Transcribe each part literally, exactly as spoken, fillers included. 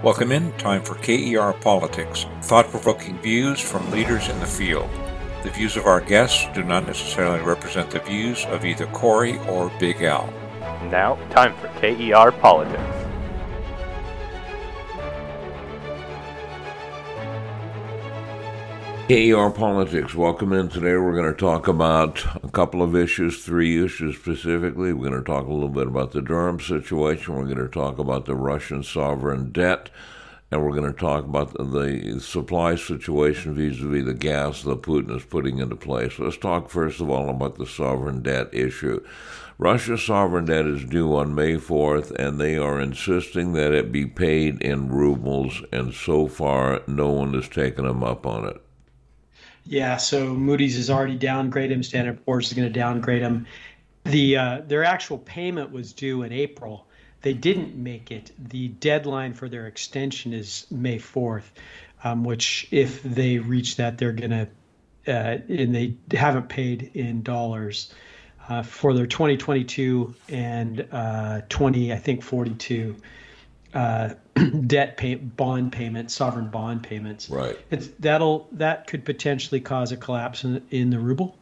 Welcome in. Time for K E R Politics, thought-provoking views from leaders in the field. The views of our guests do not necessarily represent the views of either Corey or Big Al. Now, time for K E R Politics. K E R Politics, welcome in. Today we're going to talk about a couple of issues, three issues specifically. We're going to talk a little bit about the Durham situation. We're going to talk about the Russian sovereign debt. And we're going to talk about the supply situation vis-a-vis the gas that Putin is putting into place. Let's talk first of all about the sovereign debt issue. Russia's sovereign debt is due on May fourth, and they are insisting that it be paid in rubles, and so far no one has taken them up on it. Yeah, so Moody's has already downgraded him. Standard and Poor's is going to downgrade him. The uh, their actual payment was due in April. They didn't make it. The deadline for their extension is May fourth, um, which if they reach that, they're going to, uh, and they haven't paid in dollars uh, for their twenty twenty-two and uh, twenty, I think forty-two uh, debt pay, bond payments, sovereign bond payments. Right. It's that'll that could potentially cause a collapse in, in the ruble,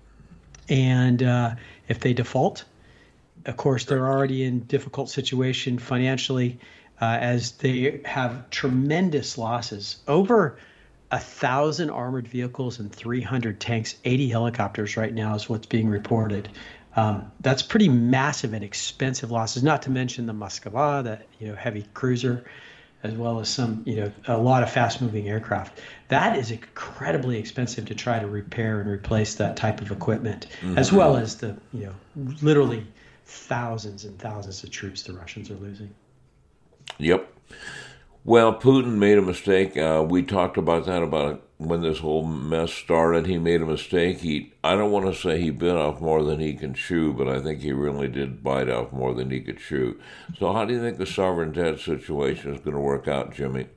and uh, if they default. Of course, they're already in difficult situation financially uh, as they have tremendous losses. Over a thousand armored vehicles and three hundred tanks, eighty helicopters right now is what's being reported. Um, that's pretty massive and expensive losses, not to mention the Moskva, the you know heavy cruiser, as well as some, you know, a lot of fast-moving aircraft. That is incredibly expensive to try to repair and replace that type of equipment, mm-hmm. as well as the, you know, literally thousands and thousands of troops the Russians are losing. Yep. Well, Putin made a mistake. Uh, we talked about that about when this whole mess started. He made a mistake. He, I don't want to say he bit off more than he can chew, but I think he really did bite off more than he could chew. So how do you think the sovereign debt situation is going to work out, Jimmy?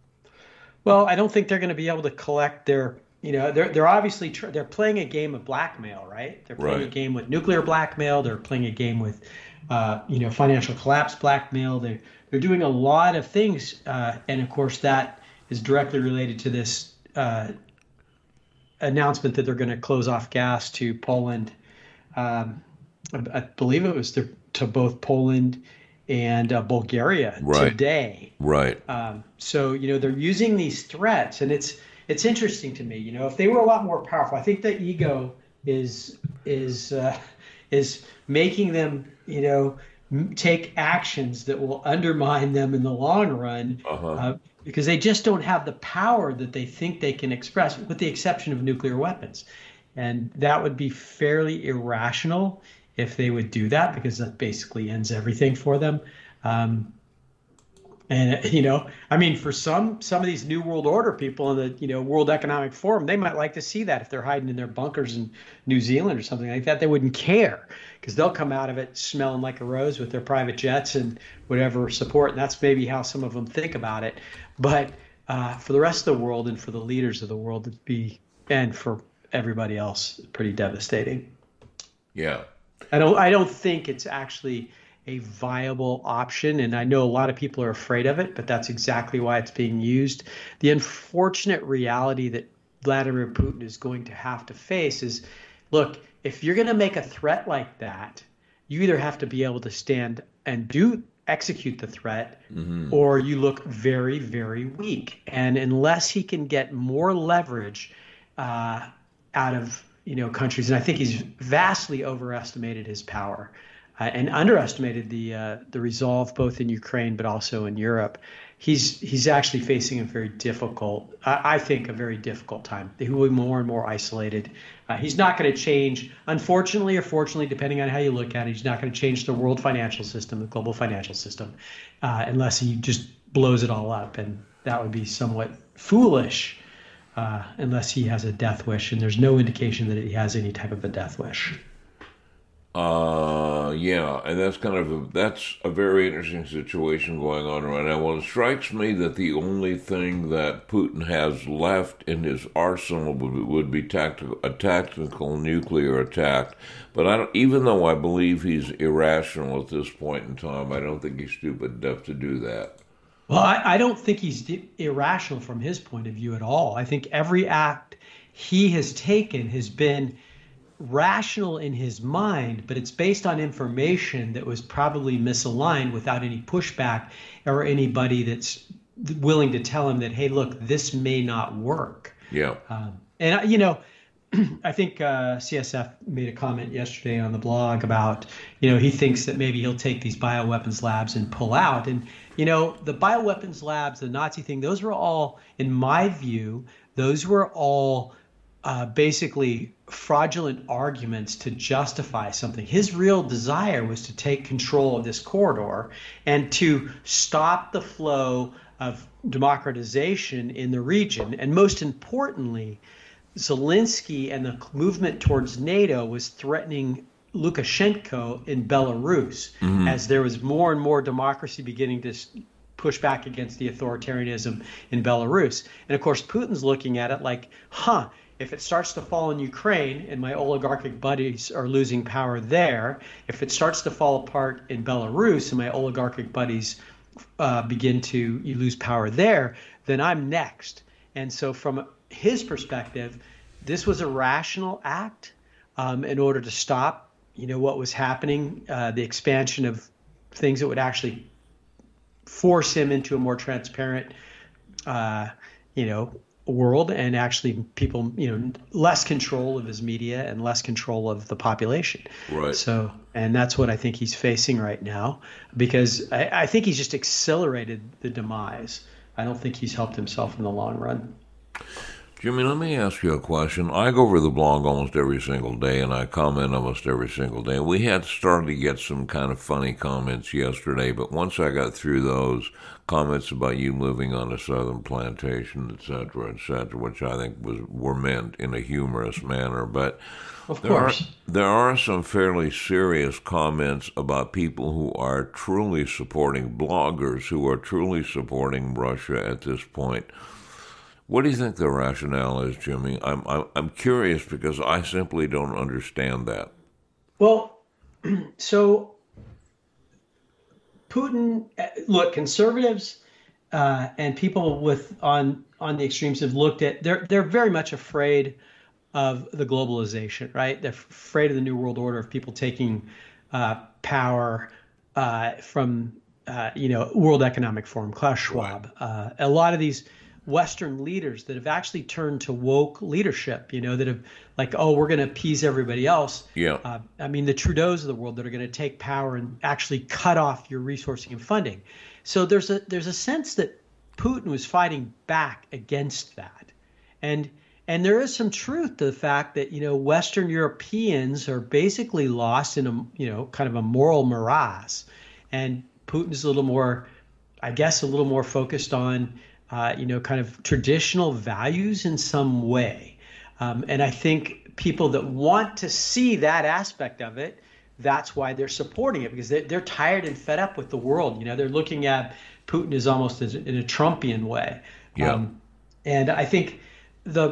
Well, I don't think they're going to be able to collect their You know, they're they're obviously tr- they're playing a game of blackmail, right? They're playing right. a game with nuclear blackmail. They're playing a game with, uh, you know, financial collapse blackmail. They they're doing a lot of things, uh, and of course that is directly related to this uh, announcement that they're going to close off gas to Poland. Um, I, I believe it was to, to both Poland and uh, Bulgaria right. today. Right. Um, so you know they're using these threats, and it's. It's interesting to me, you know, if they were a lot more powerful, I think the ego is is uh, is making them, you know, m- take actions that will undermine them in the long run, uh-huh. uh, because they just don't have the power that they think they can express, with the exception of nuclear weapons. And that would be fairly irrational if they would do that, because that basically ends everything for them. Um, And, you know, I mean, for some some of these New World Order people in the, you know, World Economic Forum, they might like to see that if they're hiding in their bunkers in New Zealand or something like that. They wouldn't care, because they'll come out of it smelling like a rose with their private jets and whatever support. And that's maybe how some of them think about it. But uh, for the rest of the world and for the leaders of the world, it'd be, and for everybody else, pretty devastating. Yeah. I don't I don't think it's actually a viable option, and I know a lot of people are afraid of it, but that's exactly why it's being used. The unfortunate reality that Vladimir Putin is going to have to face is, look, if you're going to make a threat like that, you either have to be able to stand and do execute the threat, mm-hmm. or you look very, very weak. And unless he can get more leverage uh, out of, you know, countries, and I think he's vastly overestimated his power. Uh, and underestimated the uh, the resolve both in Ukraine but also in Europe. He's he's actually facing a very difficult, I, I think, a very difficult time. He will be more and more isolated. Uh, he's not going to change, unfortunately or fortunately, depending on how you look at it. He's not going to change the world financial system, the global financial system, uh, unless he just blows it all up, and that would be somewhat foolish, uh, unless he has a death wish. And there's no indication that he has any type of a death wish. Uh, yeah, and that's kind of a, that's a very interesting situation going on right now. Well, it strikes me that the only thing that Putin has left in his arsenal would, would be tactical, a tactical nuclear attack. But I don't, even though I believe he's irrational at this point in time, I don't think he's stupid enough to do that. Well, I, I don't think he's irrational from his point of view at all. I think every act he has taken has been rational in his mind, but it's based on information that was probably misaligned without any pushback or anybody that's willing to tell him that, hey, look, this may not work. Yeah. Um, and, you know, I think uh, C S F made a comment yesterday on the blog about, you know, he thinks that maybe he'll take these bioweapons labs and pull out. And, you know, the bioweapons labs, the Nazi thing, those were all, in my view, those were all uh, basically fraudulent arguments to justify something. His real desire was to take control of this corridor and to stop the flow of democratization in the region. And most importantly, Zelensky and the movement towards NATO was threatening Lukashenko in Belarus, mm-hmm. as there was more and more democracy beginning to push back against the authoritarianism in Belarus. And of course, Putin's looking at it like, huh, if it starts to fall in Ukraine and my oligarchic buddies are losing power there, if it starts to fall apart in Belarus and my oligarchic buddies uh, begin to you lose power there, then I'm next. And so from his perspective, this was a rational act um, in order to stop, you know, what was happening, uh, the expansion of things that would actually force him into a more transparent, uh, you know, world, and actually people, you know, less control of his media and less control of the population. Right. So, and that's what I think he's facing right now, because I, I think he's just accelerated the demise. I don't think he's helped himself in the long run. Jimmy, let me ask you a question. I go over the blog almost every single day, and I comment almost every single day. We had started to get some kind of funny comments yesterday, but once I got through those comments about you moving on a southern plantation, et cetera, et cetera, which I think was were meant in a humorous manner, but of there course. Are, there are some fairly serious comments about people who are truly supporting bloggers, who are truly supporting Russia at this point. What do you think the rationale is, Jimmy? I'm, I'm I'm curious because I simply don't understand that. Well, so Putin, look, conservatives uh, and people with on on the extremes have looked at, they're they're very much afraid of the globalization, right? They're afraid of the New World Order, of people taking uh, power uh, from uh, you know World Economic Forum, Klaus Schwab, right. uh, a lot of these Western leaders that have actually turned to woke leadership, you know, that have like, oh, we're going to appease everybody else. Yeah. Uh, I mean, the Trudeaus of the world that are going to take power and actually cut off your resourcing and funding. So there's a there's a sense that Putin was fighting back against that, and and there is some truth to the fact that, you know, Western Europeans are basically lost in a, you know, kind of a moral morass, and Putin's a little more, I guess, a little more focused on Uh, you know, kind of traditional values in some way. Um, and I think people that want to see that aspect of it, that's why they're supporting it, because they're, they're tired and fed up with the world. You know, they're looking at Putin as almost as in a Trumpian way. Yeah. Um, and I think the,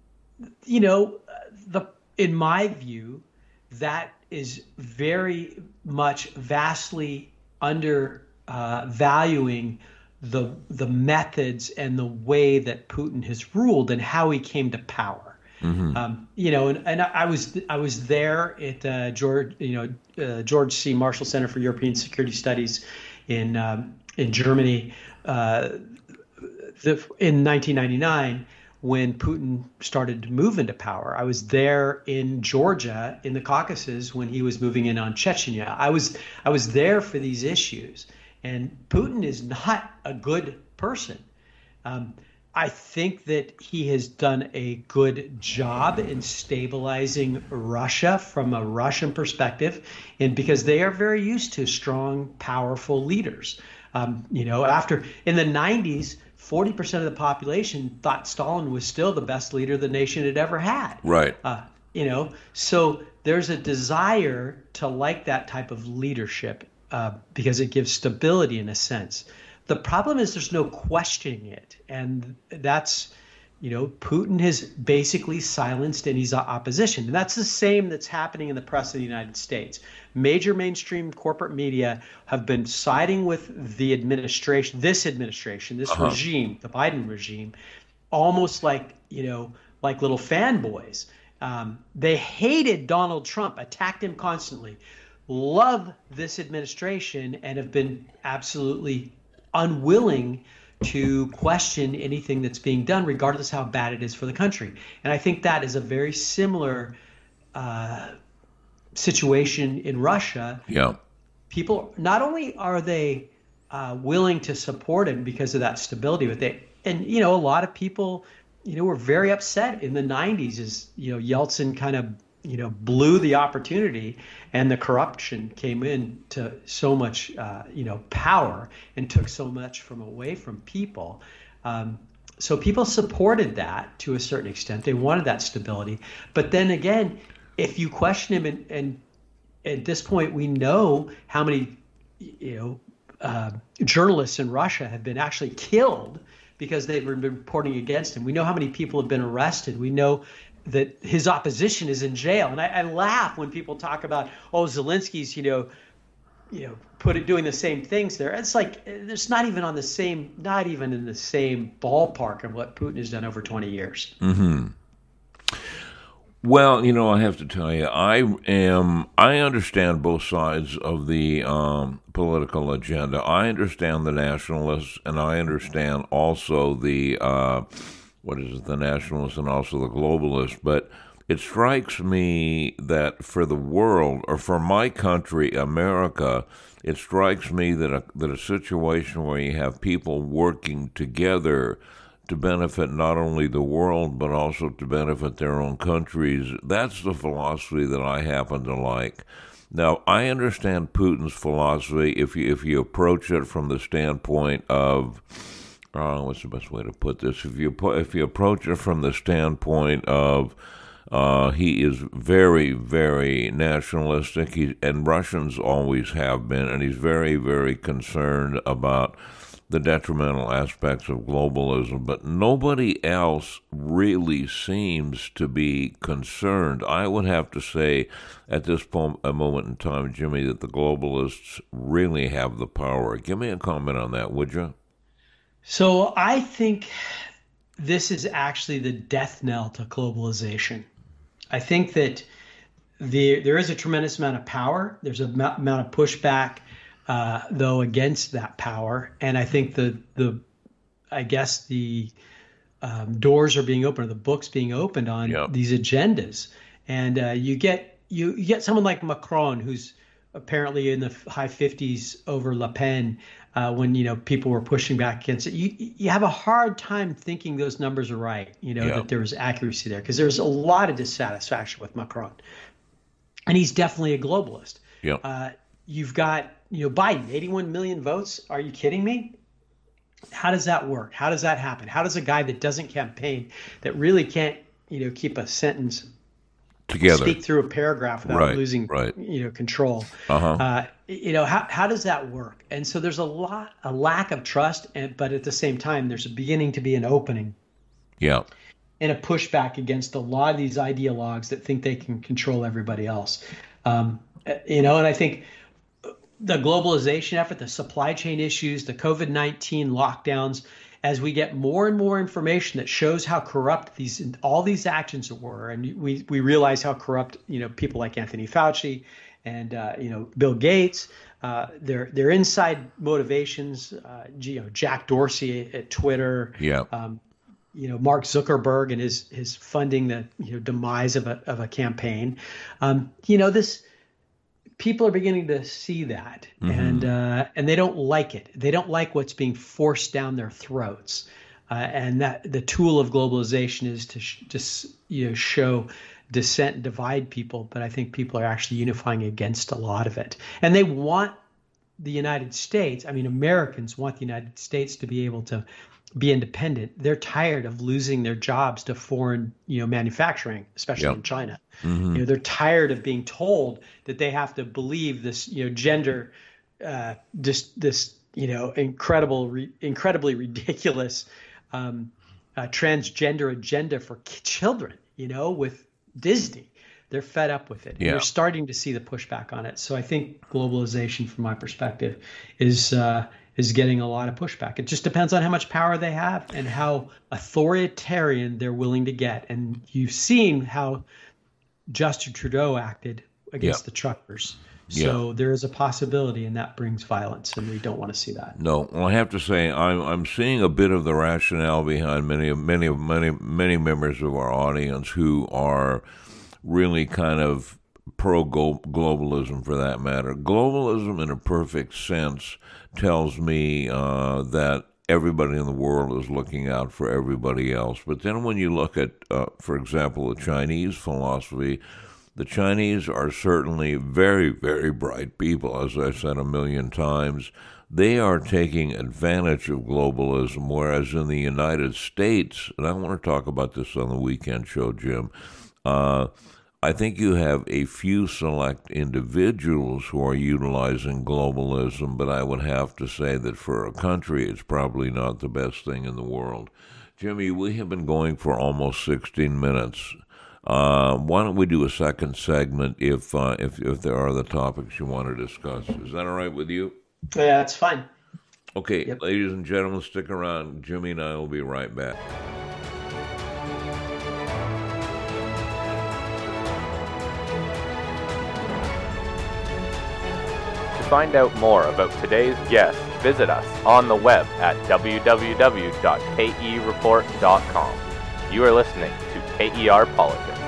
you know, the in my view, that is very much vastly under uh, valuing the the methods and the way that Putin has ruled and how he came to power. Mm-hmm. Um, you know, and, and I was I was there at uh, George you know uh, George C. Marshall Center for European Security Studies in um, in Germany uh, the, in nineteen ninety-nine when Putin started to move into power. I was there in Georgia in the Caucasus when he was moving in on Chechnya. I was I was there for these issues. And Putin is not a good person. Um, I think that he has done a good job in stabilizing Russia from a Russian perspective, and because they are very used to strong, powerful leaders. Um, you know, after in the nineties, forty percent of the population thought Stalin was still the best leader the nation had ever had. Right. Uh, you know, so there's a desire to like that type of leadership. Uh, because it gives stability in a sense. The problem is there's no questioning it. And that's, You know, Putin has basically silenced any opposition. And that's the same that's happening in the press of the United States. Major mainstream corporate media have been siding with the administration, this administration, this uh-huh. regime, the Biden regime, almost like, you know, like little fanboys. Um, they hated Donald Trump, attacked him constantly, love this administration, and have been absolutely unwilling to question anything that's being done, regardless how bad it is for the country. And I think that is a very similar uh, situation in Russia. Yeah. People, not only are they uh, willing to support him because of that stability, but they, and, you know, a lot of people, you know, were very upset in the nineties as, you know, Yeltsin kind of, you know, blew the opportunity and the corruption came in to so much, uh, you know, power and took so much from away from people. Um, so people supported that to a certain extent. They wanted that stability. But then again, if you question him, and, and at this point, we know how many, you know, uh, journalists in Russia have been actually killed because they've been reporting against him. We know how many people have been arrested. We know that his opposition is in jail. And I, I laugh when people talk about, oh, Zelensky's, you know, you know, put it doing the same things there. It's like, it's not even on the same, not even in the same ballpark of what Putin has done over twenty years. Mm-hmm. Well, you know, I have to tell you, I am, I understand both sides of the um, political agenda. I understand the nationalists, and I understand also the, uh, what is it, the nationalists and also the globalists. But it strikes me that for the world, or for my country, America, it strikes me that a, that a situation where you have people working together to benefit not only the world, but also to benefit their own countries, that's the philosophy that I happen to like. Now, I understand Putin's philosophy if you if you approach it from the standpoint of, uh, what's the best way to put this? If you if you approach it from the standpoint of, uh, he is very, very nationalistic, he, and Russians always have been, and he's very, very concerned about the detrimental aspects of globalism, but nobody else really seems to be concerned. I would have to say at this po- a moment in time, Jimmy, that the globalists really have the power. Give me a comment on that, would you? So I think this is actually the death knell to globalization. I think that the, there is a tremendous amount of power. There's a m- amount of pushback Uh, though against that power, and I think the the I guess the um, doors are being opened, or the books being opened on yep. these agendas, and uh, you get you, you get someone like Macron, who's apparently in the high fifties over Le Pen, uh, when you know people were pushing back against it. You you have a hard time thinking those numbers are right, you know yep. that there was accuracy there, because there's a lot of dissatisfaction with Macron, and he's definitely a globalist. Yeah. Uh, you've got You know, Biden, eighty-one million votes. Are you kidding me? How does that work? How does that happen? How does a guy that doesn't campaign, that really can't, you know, keep a sentence together, speak through a paragraph without right, losing, right. you know, control? Uh-huh. Uh, you know, how how does that work? And so there's a lot, a lack of trust, and but at the same time, there's a beginning to be an opening. Yeah. And a pushback against a lot of these ideologues that think they can control everybody else. Um, you know, and I think the globalization effort, the supply chain issues, the COVID nineteen lockdowns, as we get more and more information that shows how corrupt these all these actions were, and we we realize how corrupt, you know, people like Anthony Fauci and uh, you know Bill Gates, uh, their their inside motivations, uh, you know Jack Dorsey at Twitter, yeah. Um, you know, Mark Zuckerberg and his his funding the you know demise of a of a campaign, um, you know this. People are beginning to see that, mm-hmm. and uh, and they don't like it. They don't like what's being forced down their throats, uh, and that the tool of globalization is to sh- just you know show dissent, and divide people. But I think people are actually unifying against a lot of it, and they want the United States. I mean, Americans want the United States to be able to be independent. They're tired of losing their jobs to foreign, you know, manufacturing, especially yep. in China. Mm-hmm. You know, they're tired of being told that they have to believe this, you know, gender, uh, this, this, you know, incredible, re- incredibly ridiculous, um, a transgender agenda for children, you know, with Disney. They're fed up with it. Yeah. You're starting to see the pushback on it. So I think globalization, from my perspective, is uh, is getting a lot of pushback. It just depends on how much power they have and how authoritarian they're willing to get. And you've seen how Justin Trudeau acted against yeah. the truckers. So yeah. there is a possibility, and that brings violence, and we don't want to see that. No, well, I have to say I'm I'm seeing a bit of the rationale behind many of many of many many members of our audience who are really kind of pro-globalism, for that matter. Globalism, in a perfect sense, tells me uh, that everybody in the world is looking out for everybody else. But then when you look at, uh, for example, the Chinese philosophy, the Chinese are certainly very, very bright people, as I've said a million times. They are taking advantage of globalism, whereas in the United States, and I want to talk about this on the weekend show, Jim, uh, I think you have a few select individuals who are utilizing globalism, but I would have to say that for a country, it's probably not the best thing in the world. Jimmy, we have been going for almost sixteen minutes. Uh, why don't we do a second segment if, uh, if if there are other topics you want to discuss? Is that all right with you? Yeah, that's fine. Okay, yep. Ladies and gentlemen, stick around. Jimmy and I will be right back. To find out more about today's guest, visit us on the web at w w w dot k e report dot com. You are listening to K E R Politics.